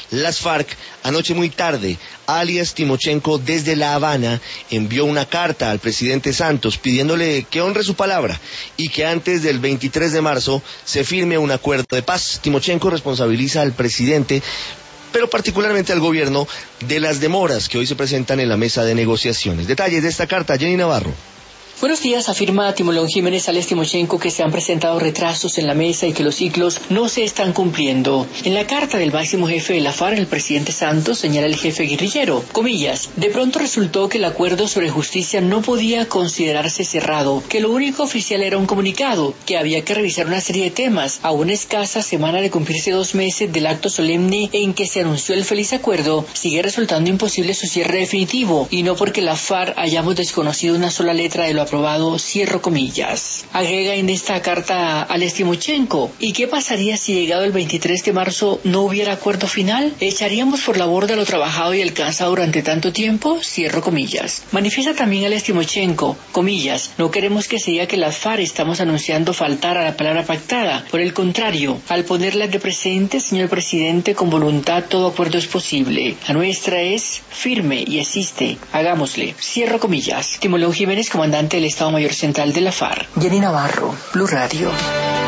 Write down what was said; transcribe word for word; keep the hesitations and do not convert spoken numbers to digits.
Las FARC, anoche muy tarde, alias Timochenko desde La Habana envió una carta al presidente Santos pidiéndole que honre su palabra y que antes del veintitrés de marzo se firme un acuerdo de paz. Timochenko responsabiliza al presidente, pero particularmente al gobierno, de las demoras que hoy se presentan en la mesa de negociaciones. Detalles de esta carta, Jenny Navarro. Buenos días, afirma Timolón Jiménez alias Timochenko que se han presentado retrasos en la mesa y que los ciclos no se están cumpliendo. En la carta del máximo jefe de la FARC, el presidente Santos, señala el jefe guerrillero, comillas, de pronto resultó que el acuerdo sobre justicia no podía considerarse cerrado, que lo único oficial era un comunicado, que había que revisar una serie de temas. A una escasa semana de cumplirse dos meses del acto solemne en que se anunció el feliz acuerdo, sigue resultando imposible su cierre definitivo, y no porque la FARC hayamos desconocido una sola letra de lo aprobado, cierro comillas. Agrega en esta carta a Timochenko, ¿y qué pasaría si llegado el veintitrés de marzo no hubiera acuerdo final? ¿Echaríamos por la borda lo trabajado y alcanzado durante tanto tiempo? Cierro comillas. Manifiesta también a Timochenko, comillas, no queremos que se diga que las FARC estamos anunciando faltar a la palabra pactada. Por el contrario, al ponerlas de presente, señor presidente, con voluntad todo acuerdo es posible. La nuestra es firme y existe. Hagámosle. Cierro comillas. Timolón Jiménez, comandante del Estado Mayor Central de la FARC. Jenny Navarro, Blue Radio.